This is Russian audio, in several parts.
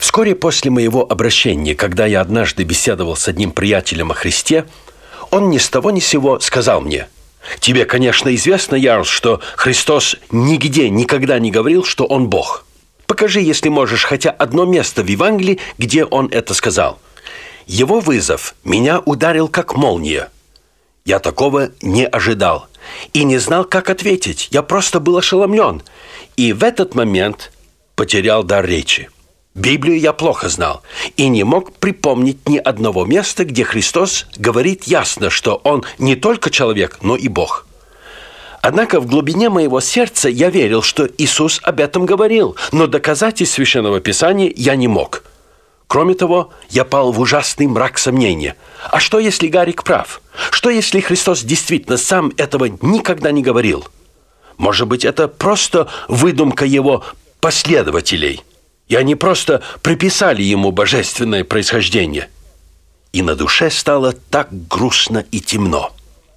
Вскоре после моего обращения, когда я однажды беседовал с одним приятелем о Христе, он ни с того ни с сего сказал мне: «Тебе, конечно, известно, Ярлс, что Христос нигде никогда не говорил, что Он Бог. Покажи, если можешь, хотя одно место в Евангелии, где Он это сказал». Его вызов меня ударил как молния. Я такого не ожидал и не знал, как ответить. Я просто был ошеломлен. И в этот момент потерял дар речи. Библию я плохо знал и не мог припомнить ни одного места, где Христос говорит ясно, что Он не только человек, но и Бог. Однако в глубине моего сердца я верил, что Иисус об этом говорил, но доказать из Священного Писания я не мог. Кроме того, я пал в ужасный мрак сомнения. А что, если Гарик прав? Что, если Христос действительно сам этого никогда не говорил? Может быть, это просто выдумка Его последователей, и они просто приписали Ему божественное происхождение. И на душе стало так грустно и темно.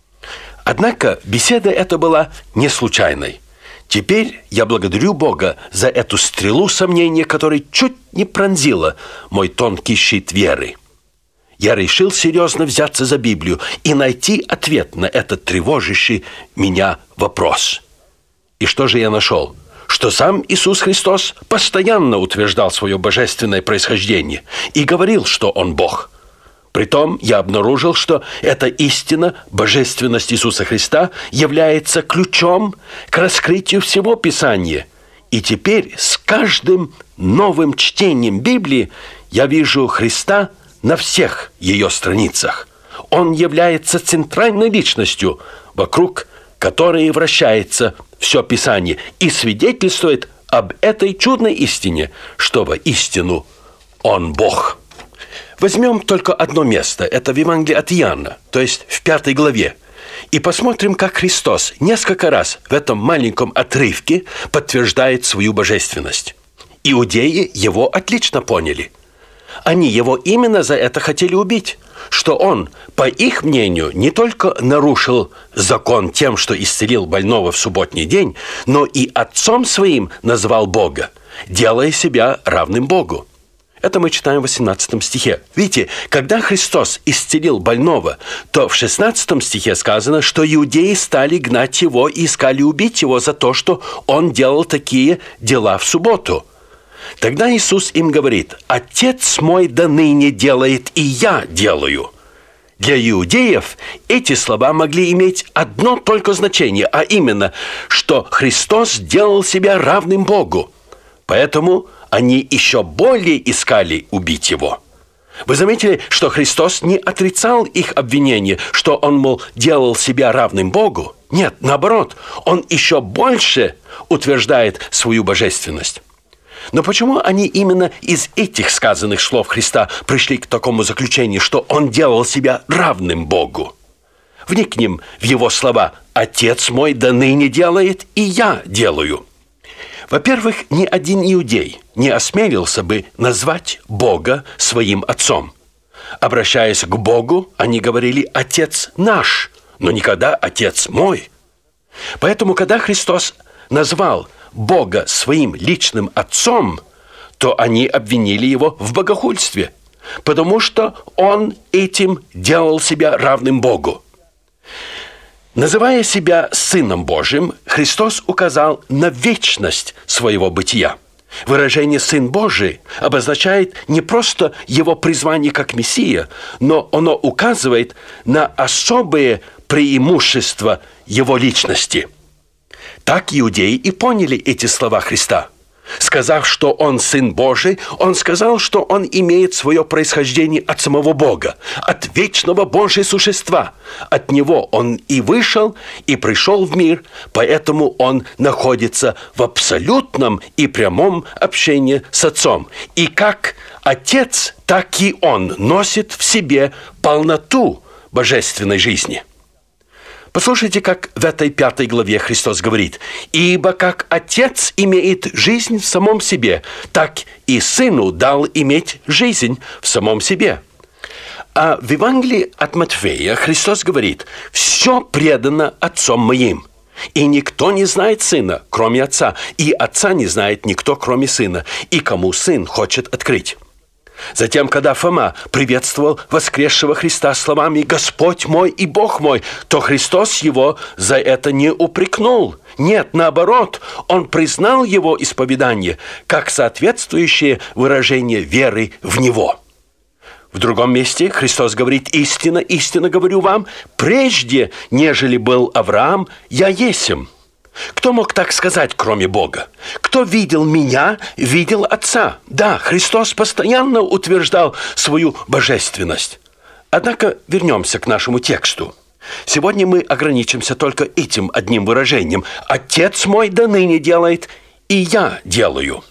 Однако беседа эта была не случайной. Теперь я благодарю Бога за эту стрелу сомнения, которая чуть не пронзила мой тонкий щит веры. Я решил серьезно взяться за Библию и найти ответ на этот тревожащий меня вопрос. И что же я нашел? Что сам Иисус Христос постоянно утверждал свое божественное происхождение и говорил, что Он Бог. Притом я обнаружил, что эта истина, божественность Иисуса Христа, является ключом к раскрытию всего Писания. И теперь с каждым новым чтением Библии я вижу Христа на всех ее страницах. Он является центральной личностью, вокруг которой вращается все Писание, и свидетельствует об этой чудной истине, что воистину Он Бог. Возьмем только одно место, это в Евангелии от Иоанна, то есть в 5 главе, и посмотрим, как Христос несколько раз в этом маленьком отрывке подтверждает свою божественность. Иудеи Его отлично поняли. Они Его именно за это хотели убить, что Он, по их мнению, не только нарушил закон тем, что исцелил больного в субботний день, но и Отцом Своим назвал Бога, делая себя равным Богу. Это мы читаем в 18 стихе. Видите, когда Христос исцелил больного, то в 16 стихе сказано, что иудеи стали гнать Его и искали убить Его за то, что Он делал такие дела в субботу. Тогда Иисус им говорит: «Отец мой до ныне делает, и я делаю». Для иудеев эти слова могли иметь одно только значение, а именно, что Христос делал себя равным Богу. Поэтому они еще более искали убить Его. Вы заметили, что Христос не отрицал их обвинение, что Он, мол, делал себя равным Богу? Нет, наоборот, Он еще больше утверждает свою божественность. Но почему они именно из этих сказанных слов Христа пришли к такому заключению, что Он делал себя равным Богу? Вникнем в Его слова: «Отец мой до ныне делает, и я делаю». Во-первых, ни один иудей не осмелился бы назвать Бога своим отцом. Обращаясь к Богу, они говорили «Отец наш», но никогда «Отец мой». Поэтому, когда Христос назвал Бога своим личным отцом, то они обвинили Его в богохульстве, потому что Он этим делал себя равным Богу. Называя себя Сыном Божьим, Христос указал на вечность своего бытия. Выражение «Сын Божий» обозначает не просто Его призвание как Мессия, но оно указывает на особые преимущества Его личности. Так иудеи и поняли эти слова Христа. Сказав, что Он Сын Божий, Он сказал, что Он имеет свое происхождение от самого Бога, от вечного Божьего существа. От Него Он и вышел, и пришел в мир, поэтому Он находится в абсолютном и прямом общении с Отцом. И как Отец, так и Он носит в себе полноту божественной жизни. Послушайте, как в этой 5 главе Христос говорит: «Ибо как Отец имеет жизнь в самом себе, так и Сыну дал иметь жизнь в самом себе». А в Евангелии от Матфея Христос говорит: «Все предано Отцом моим». И никто не знает Сына, кроме Отца, и Отца не знает никто, кроме Сына, и кому Сын хочет открыть». Затем, когда Фома приветствовал воскресшего Христа словами «Господь мой и Бог мой», то Христос его за это не упрекнул. Нет, наоборот, он признал его исповедание как соответствующее выражение веры в Него. В другом месте Христос говорит: «Истинно, истинно говорю вам, прежде, нежели был Авраам, я есмь». Кто мог так сказать, кроме Бога? Кто видел меня, видел Отца. Да, Христос постоянно утверждал свою божественность. Однако вернемся к нашему тексту. Сегодня мы ограничимся только этим одним выражением: «Отец мой до ныне делает, и я делаю».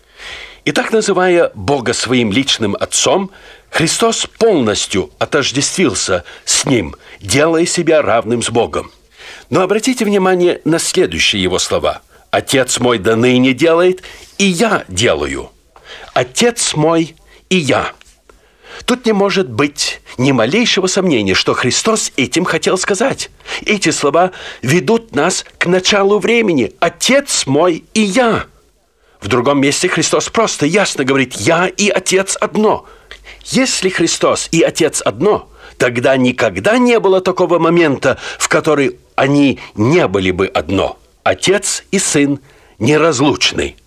И так, называя Бога своим личным Отцом, Христос полностью отождествился с Ним, делая себя равным с Богом. Но обратите внимание на следующие его слова: «Отец мой до ныне делает, и я делаю». «Отец мой и я». Тут не может быть ни малейшего сомнения, что Христос этим хотел сказать. Эти слова ведут нас к началу времени: «Отец мой и я». В другом месте Христос просто ясно говорит: «Я и Отец одно». Если Христос и Отец одно, тогда никогда не было такого момента, в который они не были бы одно. Отец и Сын неразлучны.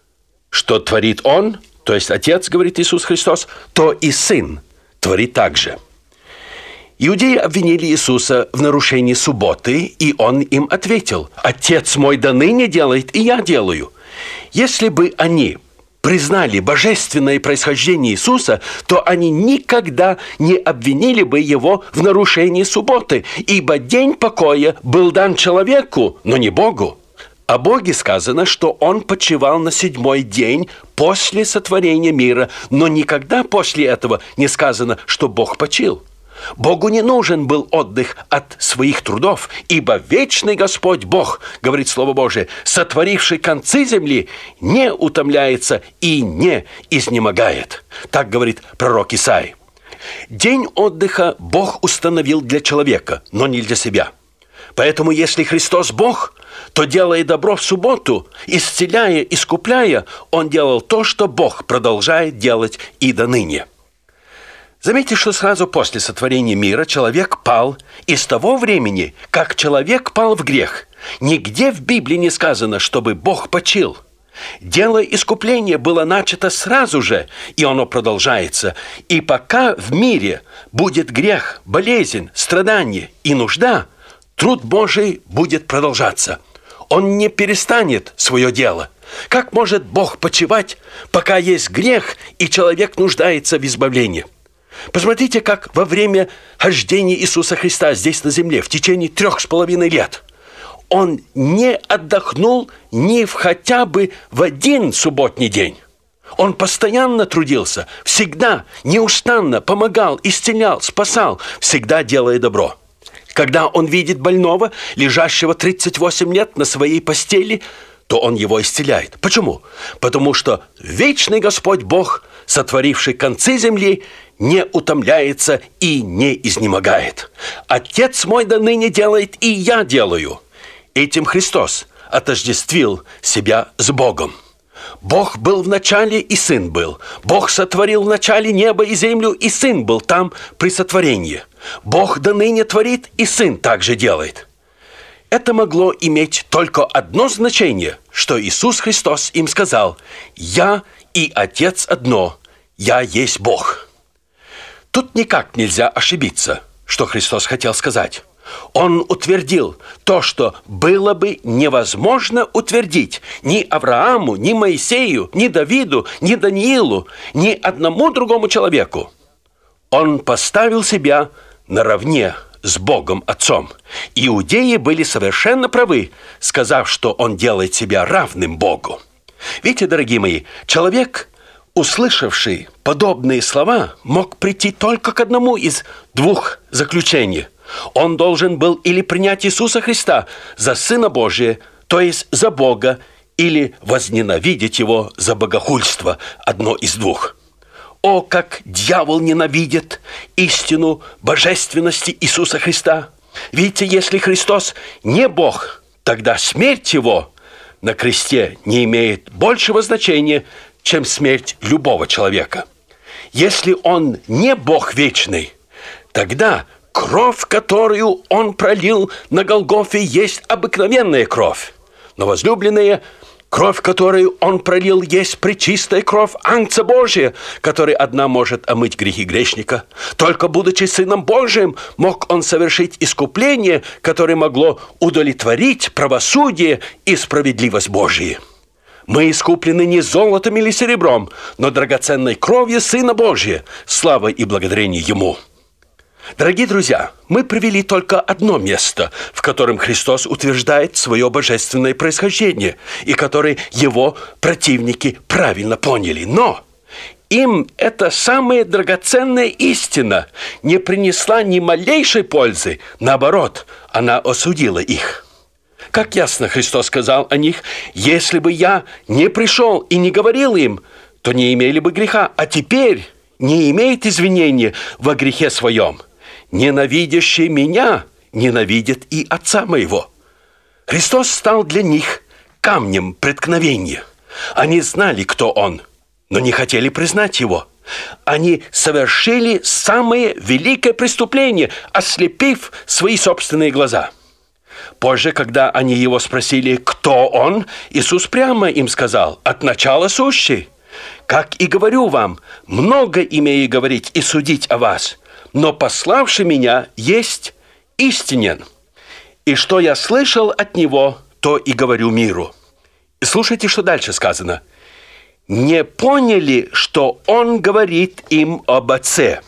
Что творит Он, то есть Отец, говорит Иисус Христос, то и Сын творит так же. Иудеи обвинили Иисуса в нарушении субботы, и Он им ответил: «Отец мой до ныне делает, и я делаю». Если бы они признали божественное происхождение Иисуса, то они никогда не обвинили бы Его в нарушении субботы, ибо день покоя был дан человеку, но не Богу. О Боге сказано, что Он почивал на 7-й день после сотворения мира, но никогда после этого не сказано, что Бог почил. Богу не нужен был отдых от своих трудов, ибо вечный Господь Бог, говорит Слово Божие, сотворивший концы земли, не утомляется и не изнемогает. Так говорит пророк Исаия. День отдыха Бог установил для человека, но не для себя. Поэтому, если Христос Бог, то, делая добро в субботу, исцеляя, искупляя, Он делал то, что Бог продолжает делать и до ныне. Заметьте, что сразу после сотворения мира человек пал, и с того времени, как человек пал в грех, нигде в Библии не сказано, чтобы Бог почил. Дело искупления было начато сразу же, и оно продолжается. И пока в мире будет грех, болезнь, страдание и нужда, труд Божий будет продолжаться. Он не перестанет свое дело. Как может Бог почивать, пока есть грех, и человек нуждается в избавлении? Посмотрите, как во время хождения Иисуса Христа здесь на земле в течение 3,5 лет Он не отдохнул ни хотя бы в один субботний день. Он постоянно трудился, всегда, неустанно помогал, исцелял, спасал, всегда делая добро. Когда Он видит больного, лежащего 38 лет на своей постели, то Он его исцеляет. Почему? Потому что вечный Господь Бог, сотворивший концы земли, не утомляется и не изнемогает. «Отец мой до ныне делает, и я делаю». Этим Христос отождествил себя с Богом. Бог был в начале, и Сын был. Бог сотворил в начале небо и землю, и Сын был там при сотворении. Бог до ныне творит, и Сын также делает. Это могло иметь только одно значение, что Иисус Христос им сказал: «Я и Отец одно, я есть Бог». Тут никак нельзя ошибиться, что Христос хотел сказать. Он утвердил то, что было бы невозможно утвердить ни Аврааму, ни Моисею, ни Давиду, ни Даниилу, ни одному другому человеку. Он поставил себя наравне с Богом Отцом. Иудеи были совершенно правы, сказав, что Он делает себя равным Богу. Видите, дорогие мои, человек, услышавший подобные слова, мог прийти только к одному из двух заключений. Он должен был или принять Иисуса Христа за Сына Божия, то есть за Бога, или возненавидеть Его за богохульство, одно из двух. О, как дьявол ненавидит истину божественности Иисуса Христа! Видите, если Христос не Бог, тогда смерть его на кресте не имеет большего значения, чем смерть любого человека. Если он не Бог вечный, тогда кровь, которую он пролил на Голгофе, есть обыкновенная кровь. Но, возлюбленные, кровь, которую он пролил, есть пречистая кровь Агнца Божия, которая одна может омыть грехи грешника. Только будучи Сыном Божиим, мог он совершить искупление, которое могло удовлетворить правосудие и справедливость Божию. Мы искуплены не золотом или серебром, но драгоценной кровью Сына Божия, слава и благодарение Ему. Дорогие друзья, мы привели только одно место, в котором Христос утверждает свое божественное происхождение, и которое его противники правильно поняли. Но им эта самая драгоценная истина не принесла ни малейшей пользы, наоборот, она осудила их. Как ясно Христос сказал о них: «Если бы я не пришел и не говорил им, то не имели бы греха, а теперь не имеет извинения во грехе своем. Ненавидящий меня ненавидит и Отца моего». Христос стал для них камнем преткновения. Они знали, кто Он, но не хотели признать Его. Они совершили самое великое преступление, ослепив свои собственные глаза. Позже, когда они Его спросили, кто Он, Иисус прямо им сказал: «От начала сущий. Как и говорю вам, много имею говорить и судить о вас, но пославший меня есть истинен. И что я слышал от Него, то и говорю миру». И слушайте, что дальше сказано. «Не поняли, что Он говорит им об Отце.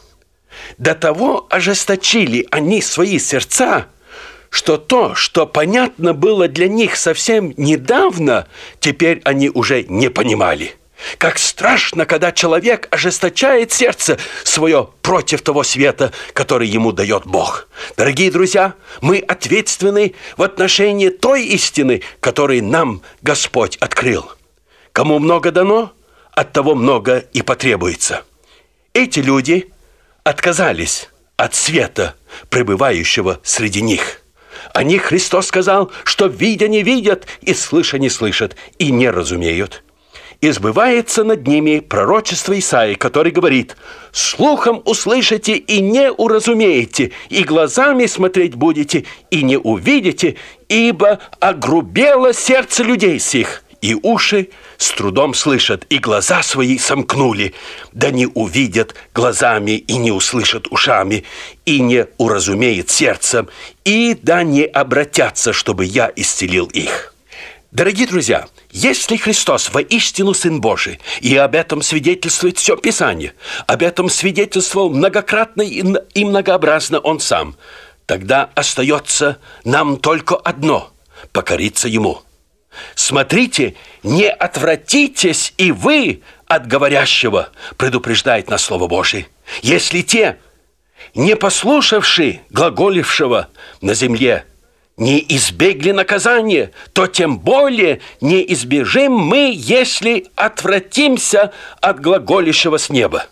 До того ожесточили они свои сердца, что то, что понятно было для них совсем недавно, теперь они уже не понимали». Как страшно, когда человек ожесточает сердце свое против того света, который ему дает Бог. Дорогие друзья, мы ответственны в отношении той истины, которую нам Господь открыл. Кому много дано, от того много и потребуется. Эти люди отказались от света, пребывающего среди них. О них Христос сказал, что видя не видят, и слыша не слышат, и не разумеют. И сбывается над ними пророчество Исаии, который говорит: «Слухом услышите и не уразумеете, и глазами смотреть будете и не увидите, ибо огрубело сердце людей сих, и уши с трудом слышат, и глаза свои сомкнули, да не увидят глазами и не услышат ушами, и не уразумеет сердцем, и да не обратятся, чтобы я исцелил их». Дорогие друзья, если Христос воистину Сын Божий, и об этом свидетельствует все Писание, об этом свидетельствовал многократно и многообразно Он Сам, тогда остается нам только одно – покориться Ему. «Смотрите, не отвратитесь и вы от говорящего», предупреждает нас Слово Божие. «Если те, не послушавши глаголившего на земле, не избегли наказания, то тем более не избежим мы, если отвратимся от глаголящего с неба».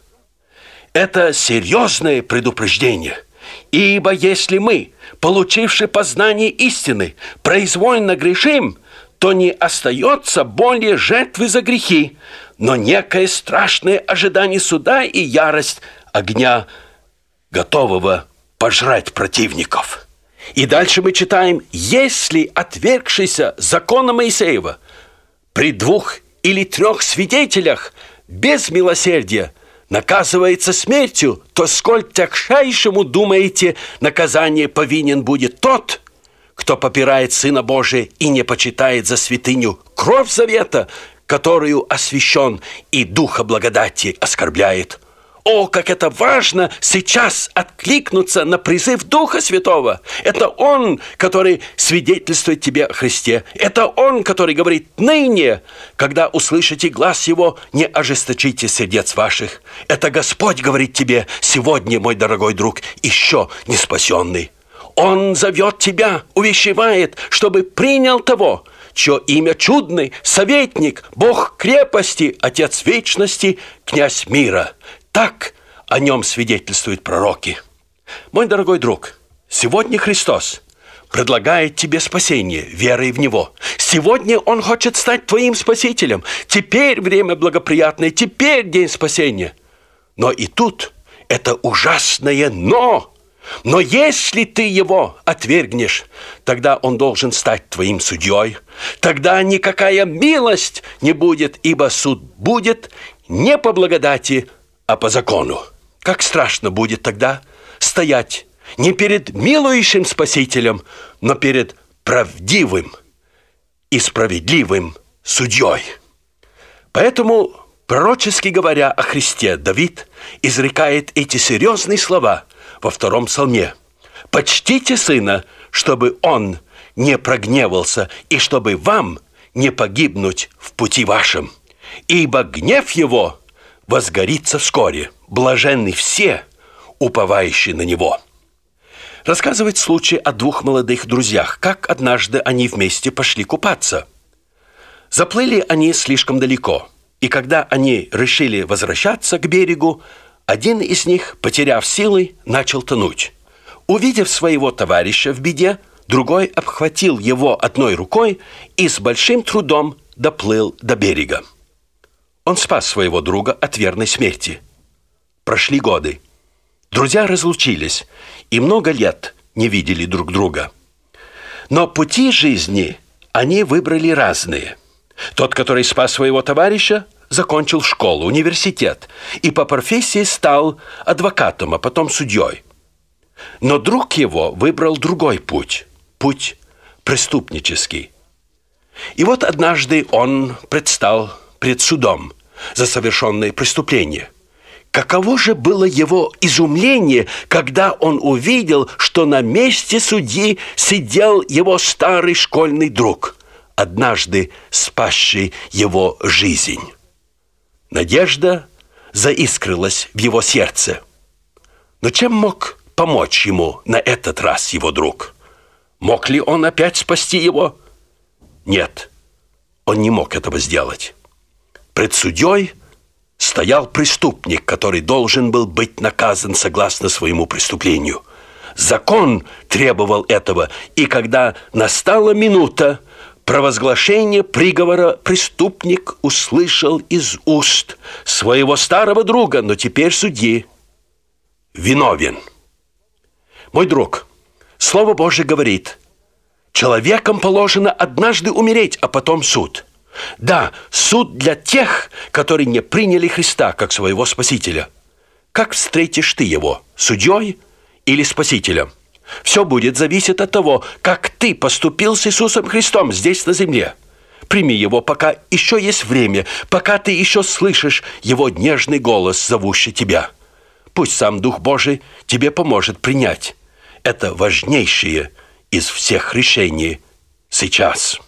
Это серьезное предупреждение. Ибо если мы, получивши познание истины, произвольно грешим, то не остается более жертвы за грехи, но некое страшное ожидание суда и ярость огня, готового пожрать противников. И дальше мы читаем: «Если отвергшийся закона Моисеева при 2 или 3 свидетелях без милосердия наказывается смертью, то сколь тягчайшему, думаете, наказание повинен будет тот, кто попирает Сына Божия и не почитает за святыню кровь завета, которую освящен, и Духа благодати оскорбляет». О, как это важно сейчас откликнуться на призыв Духа Святого. Это Он, который свидетельствует тебе о Христе. Это Он, который говорит: «Ныне, когда услышите глас Его, не ожесточите сердец ваших». Это Господь говорит тебе сегодня, мой дорогой друг, еще не спасенный. Он зовет тебя, увещевает, чтобы принял того, чье имя чудный, советник, Бог крепости, Отец вечности, князь мира. Так о нем свидетельствуют пророки. Мой дорогой друг, сегодня Христос предлагает тебе спасение верой в Него. Сегодня Он хочет стать твоим спасителем. Теперь время благоприятное, теперь день спасения. Но и тут это ужасное «но». Но если ты Его отвергнешь, тогда Он должен стать твоим судьей. Тогда никакая милость не будет, ибо суд будет не по благодати, а по закону. Как страшно будет тогда стоять не перед милующим Спасителем, но перед правдивым и справедливым судьей. Поэтому, пророчески говоря о Христе, Давид изрекает эти серьезные слова во 2 псалме. «Почтите Сына, чтобы Он не прогневался, и чтобы вам не погибнуть в пути вашем. Ибо гнев Его возгорится вскоре. Блаженны все, уповающие на Него». Рассказывает случай о 2 молодых друзьях, как однажды они вместе пошли купаться. Заплыли они слишком далеко, и когда они решили возвращаться к берегу, один из них, потеряв силы, начал тонуть. Увидев своего товарища в беде, другой обхватил его одной рукой и с большим трудом доплыл до берега. Он спас своего друга от верной смерти. Прошли годы. Друзья разлучились и много лет не видели друг друга. Но пути жизни они выбрали разные. Тот, который спас своего товарища, закончил школу, университет и по профессии стал адвокатом, а потом судьей. Но друг его выбрал другой путь преступнический. И вот однажды он предстал пред судом за совершенное преступление. Каково же было его изумление, когда он увидел, что на месте судьи сидел его старый школьный друг, однажды спасший его жизнь. Надежда заискрилась в его сердце. Но чем мог помочь ему на этот раз его друг? Мог ли он опять спасти его? Нет, он не мог этого сделать. Пред судьей стоял преступник, который должен был быть наказан согласно своему преступлению. Закон требовал этого, и когда настала минута провозглашения приговора, преступник услышал из уст своего старого друга, но теперь судьи: виновен. Мой друг, Слово Божие говорит: человеком положено однажды умереть, а потом суд. Да, суд для тех, которые не приняли Христа как своего Спасителя. Как встретишь ты его, судьей или Спасителем? Все будет зависеть от того, как ты поступил с Иисусом Христом здесь на земле. Прими его, пока еще есть время, пока ты еще слышишь его нежный голос, зовущий тебя. Пусть сам Дух Божий тебе поможет принять это важнейшее из всех решений сейчас.